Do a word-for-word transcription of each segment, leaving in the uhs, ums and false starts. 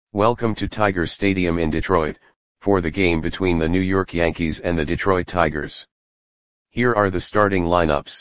Welcome to Tiger Stadium in Detroit, for the game between the New York Yankees and the Detroit Tigers. Here are the starting lineups.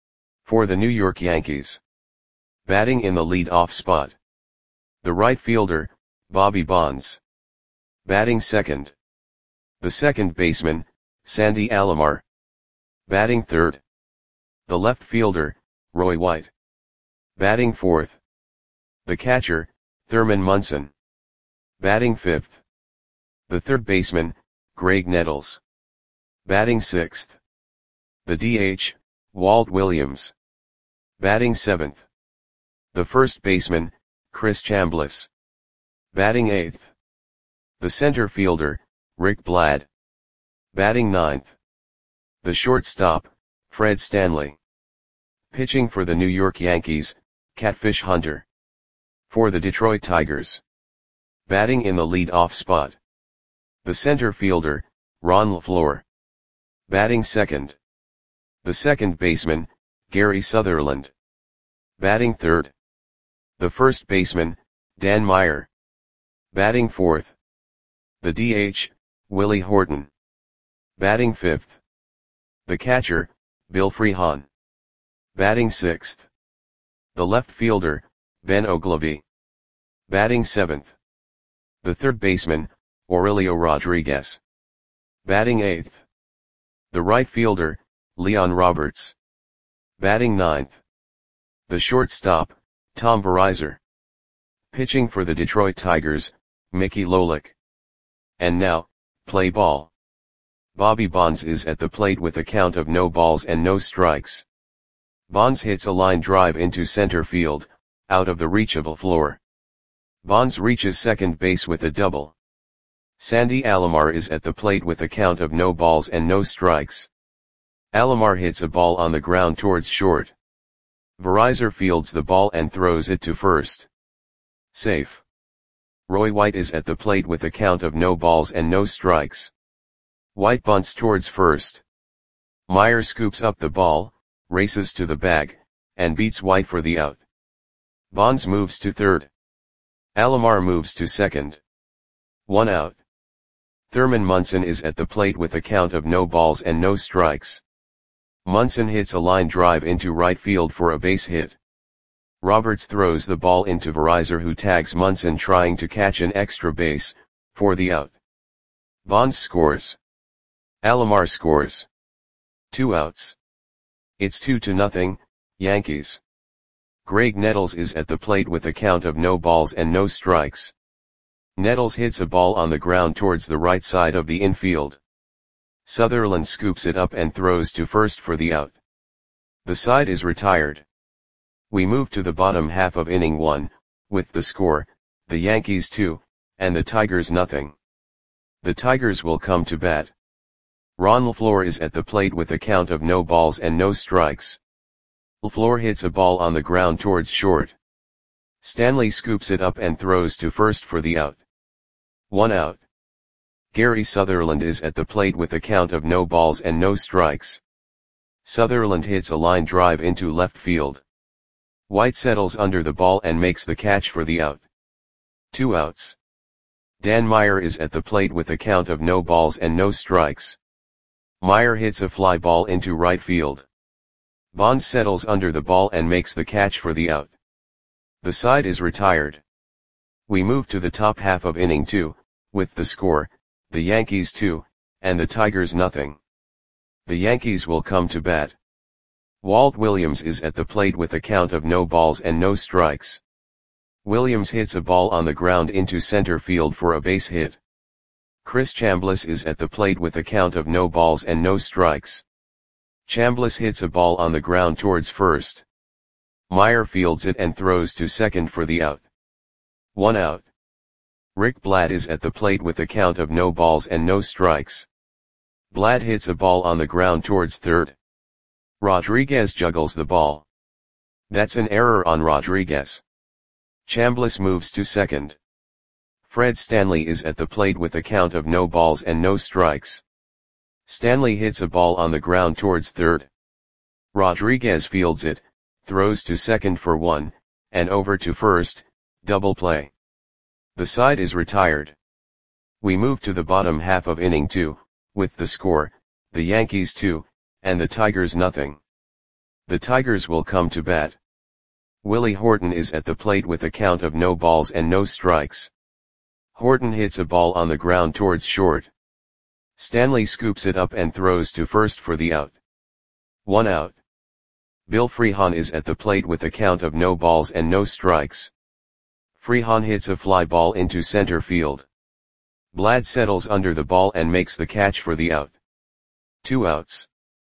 For the New York Yankees. Batting in the lead-off spot. The right fielder, Bobby Bonds. Batting second. The second baseman, Sandy Alomar. Batting third. The left fielder, Roy White. Batting fourth. The catcher, Thurman Munson. Batting fifth. The third baseman, Graig Nettles. Batting sixth. The D H, Walt Williams. Batting seventh. The first baseman, Chris Chambliss. Batting eighth. The center fielder, Rick Blad. Batting ninth. The shortstop, Fred Stanley. Pitching for the New York Yankees, Catfish Hunter. For the Detroit Tigers. Batting in the lead-off spot. The center fielder, Ron LeFlore. Batting second. The second baseman, Gary Sutherland. Batting third. The first baseman, Dan Meyer. Batting fourth. The D H, Willie Horton. Batting fifth. The catcher, Bill Freehan. Batting sixth. The left fielder, Ben Oglivie. Batting seventh. The third baseman, Aurelio Rodriguez. Batting eighth. The right fielder, Leon Roberts. Batting ninth. The shortstop, Tom Verizar. Pitching for the Detroit Tigers, Mickey Lolich. And now, play ball. Bobby Bonds is at the plate with a count of no balls and no strikes. Bonds hits a line drive into center field, out of the reach of LeFlore. Bonds reaches second base with a double. Sandy Alomar is at the plate with a count of no balls and no strikes. Alomar hits a ball on the ground towards short. Verizar fields the ball and throws it to first. Safe. Roy White is at the plate with a count of no balls and no strikes. White bunts towards first. Meyer scoops up the ball, races to the bag, and beats White for the out. Bonds moves to third. Alomar moves to second. One out. Thurman Munson is at the plate with a count of no balls and no strikes. Munson hits a line drive into right field for a base hit. Roberts throws the ball into Verizar, who tags Munson trying to catch an extra base, for the out. Bonds scores. Alomar scores. Two outs. It's two to nothing, Yankees. Graig Nettles is at the plate with a count of no balls and no strikes. Nettles hits a ball on the ground towards the right side of the infield. Sutherland scoops it up and throws to first for the out. The side is retired. We move to the bottom half of inning one, with the score, the Yankees two, and the Tigers nothing. The Tigers will come to bat. Ron LeFlore is at the plate with a count of no balls and no strikes. LeFlore hits a ball on the ground towards short. Stanley scoops it up and throws to first for the out. One out. Gary Sutherland is at the plate with a count of no balls and no strikes. Sutherland hits a line drive into left field. White settles under the ball and makes the catch for the out. Two outs. Dan Meyer is at the plate with a count of no balls and no strikes. Meyer hits a fly ball into right field. Bonds settles under the ball and makes the catch for the out. The side is retired. We move to the top half of inning two, with the score, the Yankees two, and the Tigers nothing. The Yankees will come to bat. Walt Williams is at the plate with a count of no balls and no strikes. Williams hits a ball on the ground into center field for a base hit. Chris Chambliss is at the plate with a count of no balls and no strikes. Chambliss hits a ball on the ground towards first. Meyer fields it and throws to second for the out. One out. Rick Blad is at the plate with a count of no balls and no strikes. Blad hits a ball on the ground towards third. Rodriguez juggles the ball. That's an error on Rodriguez. Chambliss moves to second. Fred Stanley is at the plate with a count of no balls and no strikes. Stanley hits a ball on the ground towards third. Rodriguez fields it, throws to second for one, and over to first, double play. The side is retired. We move to the bottom half of inning two, with the score, the Yankees two, and the Tigers nothing. The Tigers will come to bat. Willie Horton is at the plate with a count of no balls and no strikes. Horton hits a ball on the ground towards short. Stanley scoops it up and throws to first for the out. One out. Bill Freehan is at the plate with a count of no balls and no strikes. Freehan hits a fly ball into center field. Blad settles under the ball and makes the catch for the out. Two outs.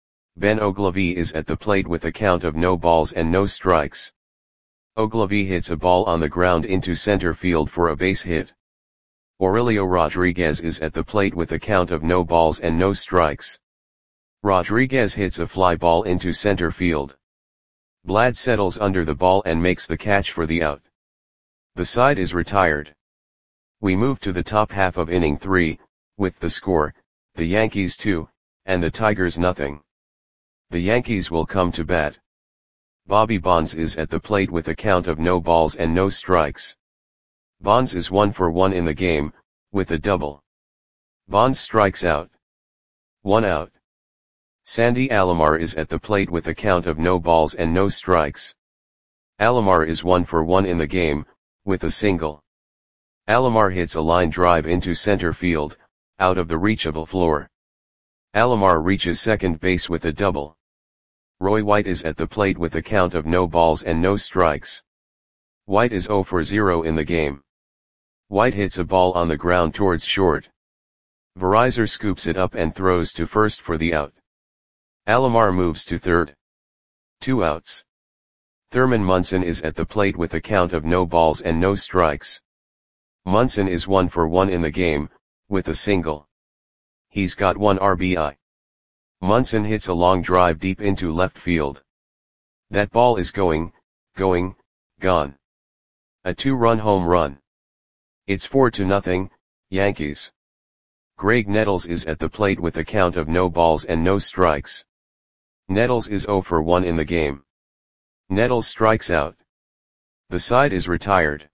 Ben Ogilvie is at the plate with a count of no balls and no strikes. Ogilvie hits a ball on the ground into center field for a base hit. Aurelio Rodriguez is at the plate with a count of no balls and no strikes. Rodriguez hits a fly ball into center field. Blad settles under the ball and makes the catch for the out. The side is retired. We move to the top half of inning three, with the score, the Yankees two, and the Tigers nothing. The Yankees will come to bat. Bobby Bonds is at the plate with a count of no balls and no strikes. Bonds is one for one in the game, with a double. Bonds strikes out. One out. Sandy Alomar is at the plate with a count of no balls and no strikes. Alomar is one for one in the game, with a single. Alomar hits a line drive into center field, out of the reach of LaFleur. Alomar reaches second base with a double. Roy White is at the plate with a count of no balls and no strikes. White is zero for zero in the game. White hits a ball on the ground towards short. Verizar scoops it up and throws to first for the out. Alomar moves to third. Two outs. Thurman Munson is at the plate with a count of no balls and no strikes. Munson is one for one in the game, with a single. He's got one R B I. Munson hits a long drive deep into left field. That ball is going, going, gone. A two-run home run. It's four to nothing, Yankees. Greg Nettles is at the plate with a count of no balls and no strikes. Nettles is zero for one in the game. Nettles strikes out. The side is retired.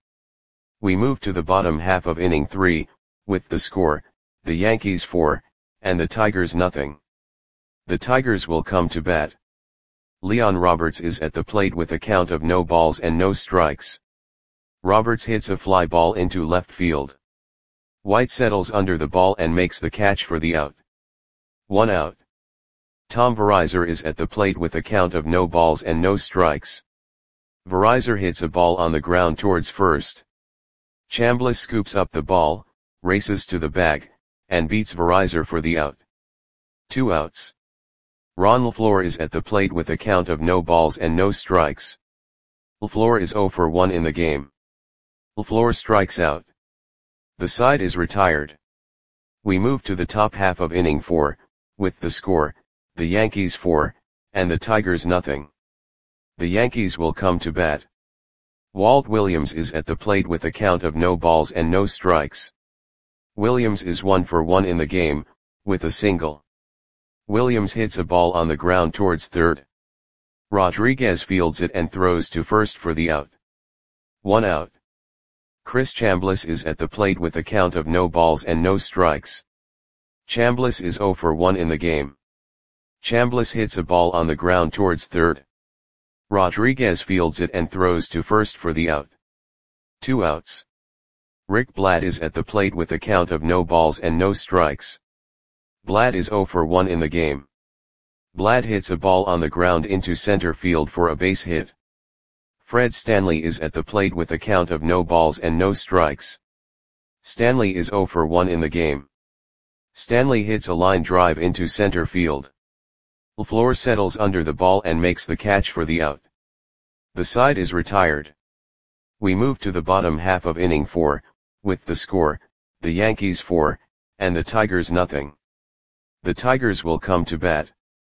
We move to the bottom half of inning three, with the score, the Yankees four, and the Tigers nothing. The Tigers will come to bat. Leon Roberts is at the plate with a count of no balls and no strikes. Roberts hits a fly ball into left field. White settles under the ball and makes the catch for the out. One out. Tom Verizar is at the plate with a count of no balls and no strikes. Verizar hits a ball on the ground towards first. Chambliss scoops up the ball, races to the bag, and beats Verizar for the out. Two outs. Ron LaFleur is at the plate with a count of no balls and no strikes. LaFleur is zero for one in the game. LaFleur strikes out. The side is retired. We move to the top half of inning four, with the score, the Yankees four, and the Tigers nothing. The Yankees will come to bat. Walt Williams is at the plate with a count of no balls and no strikes. Williams is one for one in the game, with a single. Williams hits a ball on the ground towards third. Rodriguez fields it and throws to first for the out. One out. Chris Chambliss is at the plate with a count of no balls and no strikes. Chambliss is zero for one in the game. Chambliss hits a ball on the ground towards third. Rodriguez fields it and throws to first for the out. Two outs. Rick Blad is at the plate with a count of no balls and no strikes. Blad is zero for one in the game. Blad hits a ball on the ground into center field for a base hit. Fred Stanley is at the plate with a count of no balls and no strikes. Stanley is zero for one in the game. Stanley hits a line drive into center field. LaFleur settles under the ball and makes the catch for the out. The side is retired. We move to the bottom half of inning four, with the score, the Yankees four, and the Tigers nothing. The Tigers will come to bat.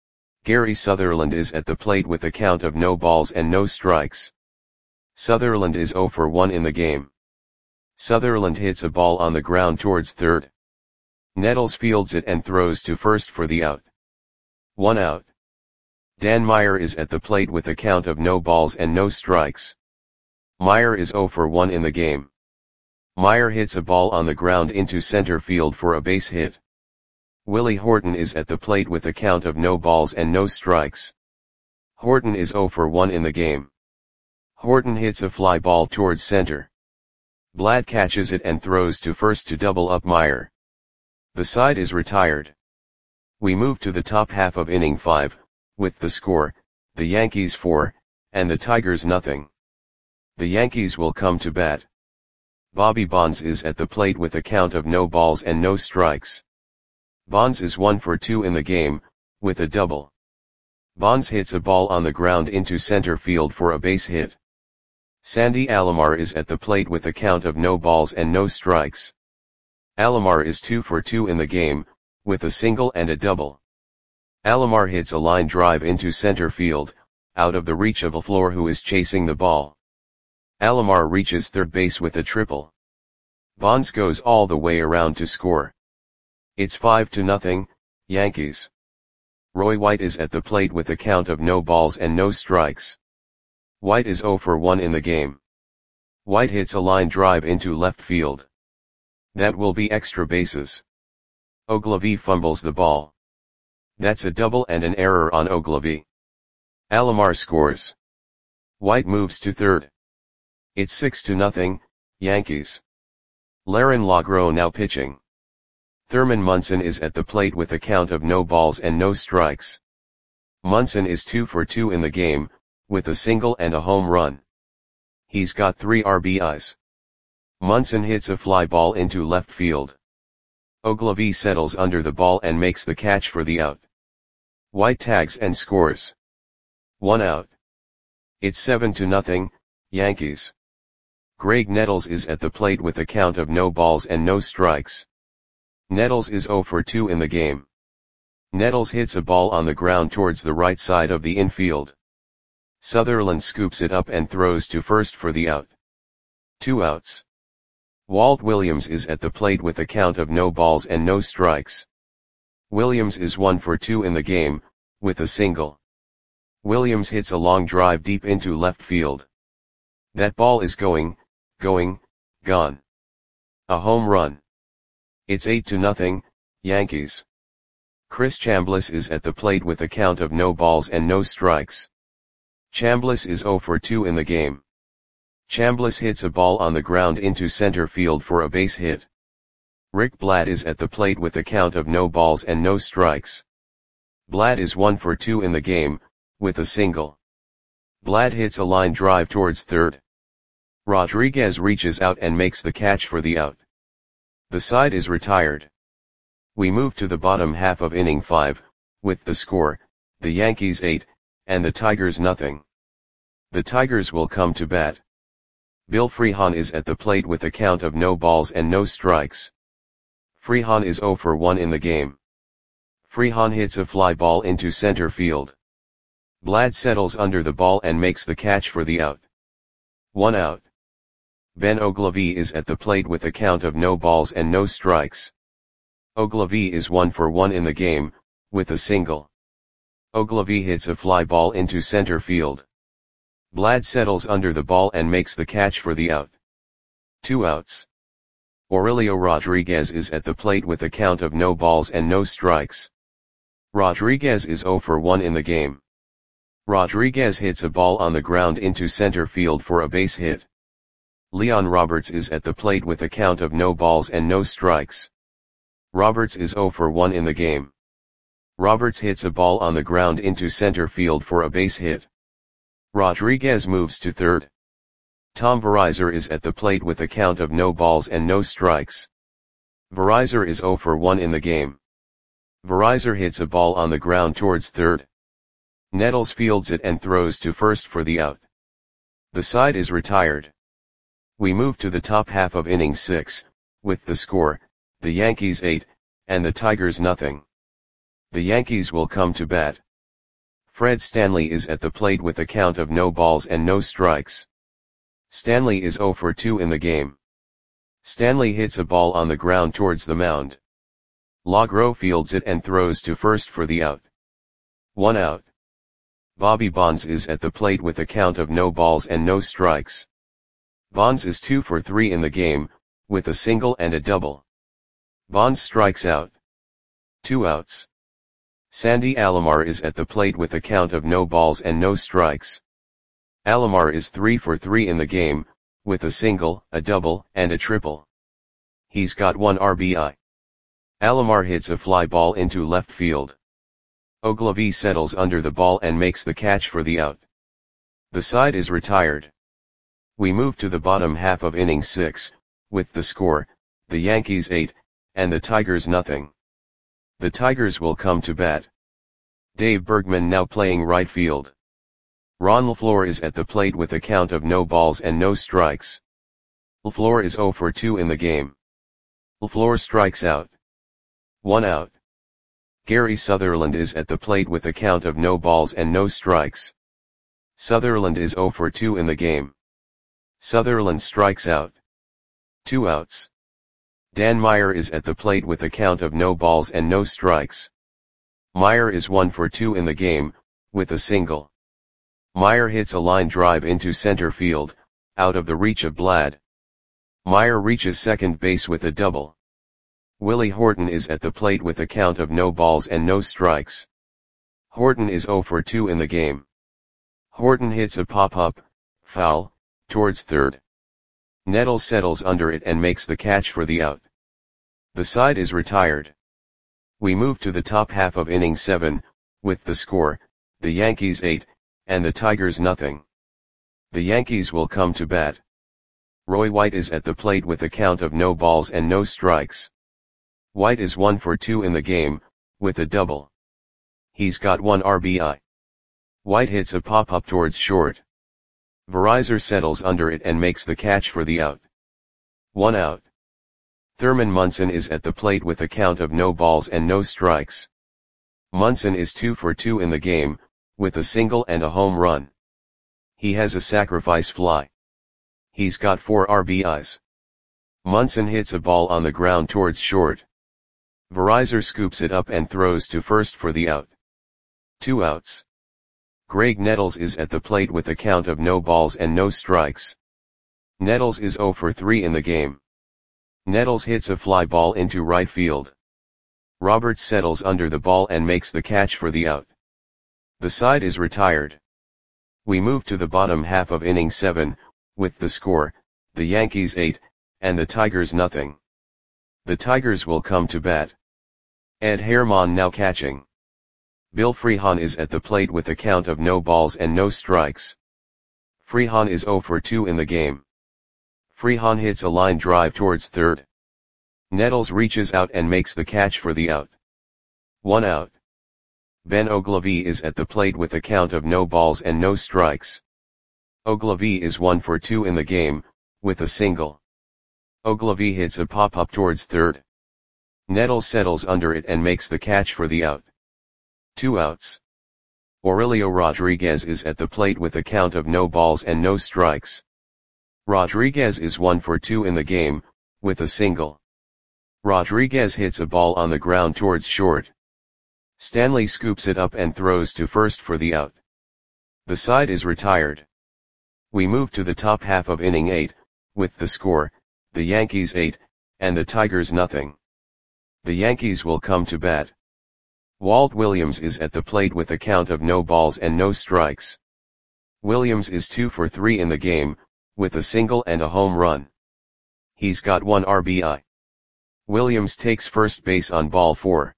Gary Sutherland is at the plate with a count of no balls and no strikes. Sutherland is zero for one in the game. Sutherland hits a ball on the ground towards third. Nettles fields it and throws to first for the out. One out. Dan Meyer is at the plate with a count of no balls and no strikes. Meyer is zero for one in the game. Meyer hits a ball on the ground into center field for a base hit. Willie Horton is at the plate with a count of no balls and no strikes. Horton is zero for one in the game. Horton hits a fly ball towards center. Blad catches it and throws to first to double up Meyer. The side is retired. We move to the top half of inning five, with the score, the Yankees four, and the Tigers nothing. The Yankees will come to bat. Bobby Bonds is at the plate with a count of no balls and no strikes. Bonds is one for two in the game, with a double. Bonds hits a ball on the ground into center field for a base hit. Sandy Alomar is at the plate with a count of no balls and no strikes. Alomar is two for two in the game, with a single and a double. Alomar hits a line drive into center field, out of the reach of LaFleur, who is chasing the ball. Alomar reaches third base with a triple. Bonds goes all the way around to score. It's five to nothing, Yankees. Roy White is at the plate with a count of no balls and no strikes. White is zero for one in the game. White hits a line drive into left field. That will be extra bases. Ogilvie fumbles the ball. That's a double and an error on Ogilvie. Alomar scores. White moves to third. It's six to nothing, Yankees. Laron Lagro now pitching. Thurman Munson is at the plate with a count of no balls and no strikes. Munson is two for two in the game, with a single and a home run. He's got three R B Is. Munson hits a fly ball into left field. Ogilvie settles under the ball and makes the catch for the out. White tags and scores. One out. It's seven to nothing, Yankees. Greg Nettles is at the plate with a count of no balls and no strikes. Nettles is zero for two in the game. Nettles hits a ball on the ground towards the right side of the infield. Sutherland scoops it up and throws to first for the out. Two outs. Walt Williams is at the plate with a count of no balls and no strikes. Williams is one for two in the game, with a single. Williams hits a long drive deep into left field. That ball is going, going, gone. A home run. It's eight to nothing, Yankees. Chris Chambliss is at the plate with a count of no balls and no strikes. Chambliss is zero for two in the game. Chambliss hits a ball on the ground into center field for a base hit. Rick Blad is at the plate with a count of no balls and no strikes. Blad is one for two in the game, with a single. Blad hits a line drive towards third. Rodriguez reaches out and makes the catch for the out. The side is retired. We move to the bottom half of inning five, with the score, the Yankees eight, and the Tigers nothing. The Tigers will come to bat. Bill Freehan is at the plate with a count of no balls and no strikes. Freehan is zero for one in the game. Freehan hits a fly ball into center field. Blad settles under the ball and makes the catch for the out. One out. Ben Ogilvie is at the plate with a count of no balls and no strikes. Ogilvie is one for one in the game, with a single. Ogilvie hits a fly ball into center field. Blad settles under the ball and makes the catch for the out. Two outs. Aurelio Rodriguez is at the plate with a count of no balls and no strikes. Rodriguez is zero for one in the game. Rodriguez hits a ball on the ground into center field for a base hit. Leon Roberts is at the plate with a count of no balls and no strikes. Roberts is zero for one in the game. Roberts hits a ball on the ground into center field for a base hit. Rodriguez moves to third. Tom Verizar is at the plate with a count of no balls and no strikes. Verizar is zero for one in the game. Verizar hits a ball on the ground towards third. Nettles fields it and throws to first for the out. The side is retired. We move to the top half of inning six, with the score, the Yankees eight, and the Tigers nothing. The Yankees will come to bat. Fred Stanley is at the plate with a count of no balls and no strikes. Stanley is zero for two in the game. Stanley hits a ball on the ground towards the mound. Lagro fields it and throws to first for the out. One out. Bobby Bonds is at the plate with a count of no balls and no strikes. Bonds is two for three in the game, with a single and a double. Bonds strikes out. Two outs. Sandy Alomar is at the plate with a count of no balls and no strikes. Alomar is three for three in the game, with a single, a double, and a triple. He's got one R B I. Alomar hits a fly ball into left field. Ogilvie settles under the ball and makes the catch for the out. The side is retired. We move to the bottom half of inning six, with the score, the Yankees eight, and the Tigers nothing. The Tigers will come to bat. Dave Bergman now playing right field. Ron LaFleur is at the plate with a count of no balls and no strikes. LaFleur is zero for two in the game. LaFleur strikes out. One out. Gary Sutherland is at the plate with a count of no balls and no strikes. Sutherland is zero for two in the game. Sutherland strikes out. Two outs. Dan Meyer is at the plate with a count of no balls and no strikes. Meyer is one for two in the game, with a single. Meyer hits a line drive into center field, out of the reach of Blad. Meyer reaches second base with a double. Willie Horton is at the plate with a count of no balls and no strikes. Horton is zero for two in the game. Horton hits a pop-up, foul, towards third. Nettles settles under it and makes the catch for the out. The side is retired. We move to the top half of inning seven, with the score, the Yankees eight, and the Tigers nothing. The Yankees will come to bat. Roy White is at the plate with a count of no balls and no strikes. White is one for two in the game, with a double. He's got one R B I. White hits a pop-up towards short. Verizor settles under it and makes the catch for the out. One out. Thurman Munson is at the plate with a count of no balls and no strikes. Munson is two for two in the game, with a single and a home run. He has a sacrifice fly. He's got four R B Is. Munson hits a ball on the ground towards short. Verizor scoops it up and throws to first for the out. Two outs. Greg Nettles is at the plate with a count of no balls and no strikes. Nettles is zero for three in the game. Nettles hits a fly ball into right field. Roberts settles under the ball and makes the catch for the out. The side is retired. We move to the bottom half of inning seven, with the score, the Yankees eight, and the Tigers nothing. The Tigers will come to bat. Ed Herman now catching. Bill Freehan is at the plate with a count of no balls and no strikes. Freehan is zero for two in the game. Freehan hits a line drive towards third. Nettles reaches out and makes the catch for the out. One out. Ben Ogilvie is at the plate with a count of no balls and no strikes. Ogilvie is one for two in the game, with a single. Ogilvie hits a pop-up towards third. Nettles settles under it and makes the catch for the out. Two outs. Aurelio Rodriguez is at the plate with a count of no balls and no strikes. Rodriguez is one for two in the game, with a single. Rodriguez hits a ball on the ground towards short. Stanley scoops it up and throws to first for the out. The side is retired. We move to the top half of inning eight, with the score, the Yankees eight, and the Tigers nothing. The Yankees will come to bat. Walt Williams is at the plate with a count of no balls and no strikes. Williams is two for three in the game, with a single and a home run. He's got one R B I. Williams takes first base on ball four.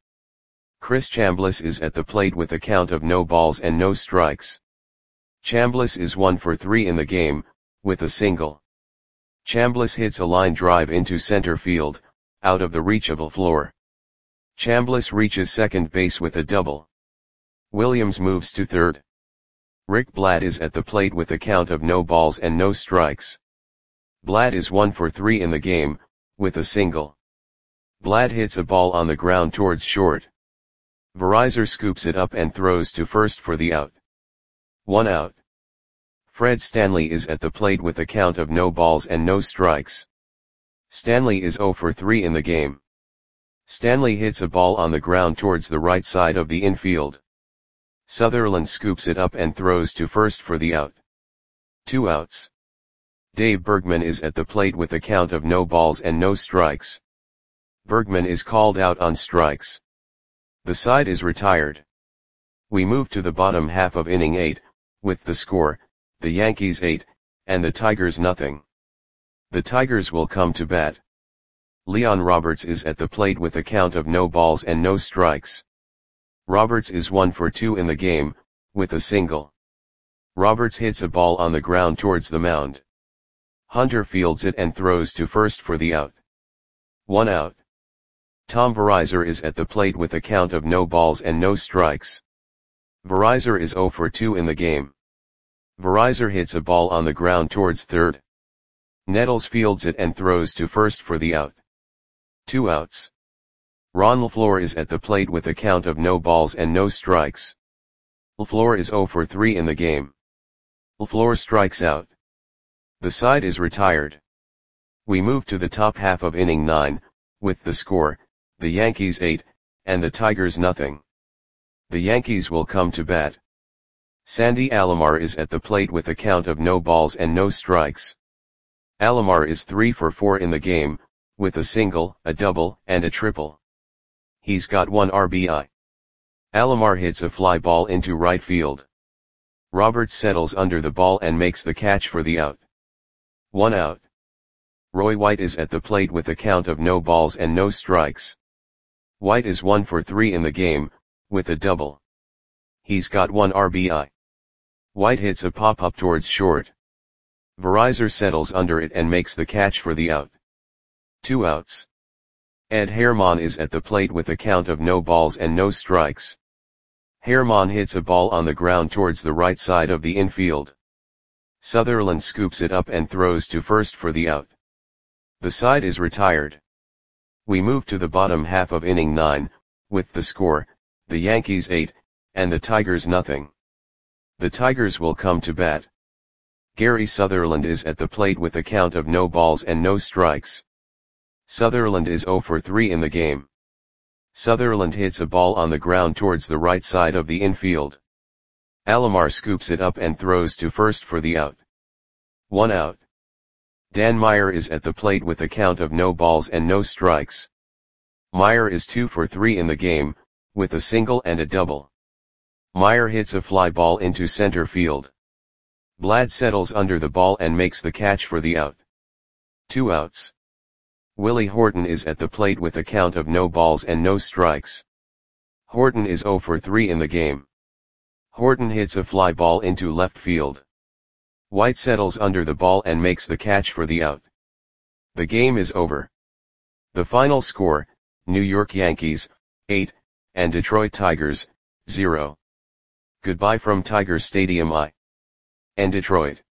Chris Chambliss is at the plate with a count of no balls and no strikes. Chambliss is one for three in the game, with a single. Chambliss hits a line drive into center field, out of the reach of LaFleur. Chambliss reaches second base with a double. Williams moves to third. Rick Blad is at the plate with a count of no balls and no strikes. Blad is one for three in the game, with a single. Blad hits a ball on the ground towards short. Verizor scoops it up and throws to first for the out. One out. Fred Stanley is at the plate with a count of no balls and no strikes. Stanley is zero for three in the game. Stanley hits a ball on the ground towards the right side of the infield. Sutherland scoops it up and throws to first for the out. Two outs. Dave Bergman is at the plate with a count of no balls and no strikes. Bergman is called out on strikes. The side is retired. We move to the bottom half of inning eight, with the score, the Yankees eight, and the Tigers nothing. The Tigers will come to bat. Leon Roberts is at the plate with a count of no balls and no strikes. Roberts is one for two in the game, with a single. Roberts hits a ball on the ground towards the mound. Hunter fields it and throws to first for the out. One out. Tom Verizur is at the plate with a count of no balls and no strikes. Verizur is zero for two in the game. Verizur hits a ball on the ground towards third. Nettles fields it and throws to first for the out. Two outs. Ron LaFleur is at the plate with a count of no balls and no strikes. LaFleur is zero for three in the game. LaFleur strikes out. The side is retired. We move to the top half of inning nine, with the score, the Yankees eight, and the Tigers nothing. The Yankees will come to bat. Sandy Alomar is at the plate with a count of no balls and no strikes. Alomar is three for four in the game, with a single, a double, and a triple. He's got one R B I. Alomar hits a fly ball into right field. Roberts settles under the ball and makes the catch for the out. One out. Roy White is at the plate with a count of no balls and no strikes. White is one for three in the game, with a double. He's got one R B I. White hits a pop-up towards short. Verizur settles under it and makes the catch for the out. Two outs. Ed Herman is at the plate with a count of no balls and no strikes. Herman hits a ball on the ground towards the right side of the infield. Sutherland scoops it up and throws to first for the out. The side is retired. We move to the bottom half of inning nine, with the score, the Yankees eight, and the Tigers nothing. The Tigers will come to bat. Gary Sutherland is at the plate with a count of no balls and no strikes. Sutherland is zero for three in the game. Sutherland hits a ball on the ground towards the right side of the infield. Alomar scoops it up and throws to first for the out. One out. Dan Meyer is at the plate with a count of no balls and no strikes. Meyer is two for three in the game, with a single and a double. Meyer hits a fly ball into center field. Blad settles under the ball and makes the catch for the out. Two outs. Willie Horton is at the plate with a count of no balls and no strikes. Horton is zero for three in the game. Horton hits a fly ball into left field. White settles under the ball and makes the catch for the out. The game is over. The final score, New York Yankees, eight, and Detroit Tigers, zero. Goodbye from Tiger Stadium I. And Detroit.